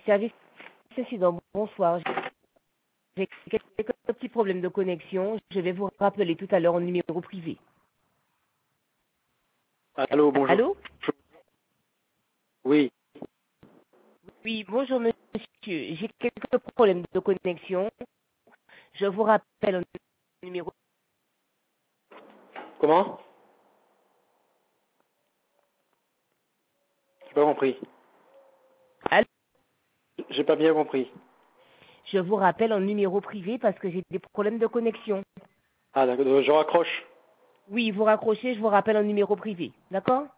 Service incident, bonsoir. J'ai quelques petits problèmes de connexion. Je vais vous rappeler tout à l'heure en numéro privé. Allô, bonjour. Allô? Oui. Oui, bonjour monsieur. J'ai quelques problèmes de connexion. Je vous rappelle en numéro... Comment? J'ai pas compris. Allô? J'ai pas bien compris. Je vous rappelle en numéro privé parce que j'ai des problèmes de connexion. Ah d'accord, je raccroche. Oui, vous raccrochez, je vous rappelle en numéro privé. D'accord?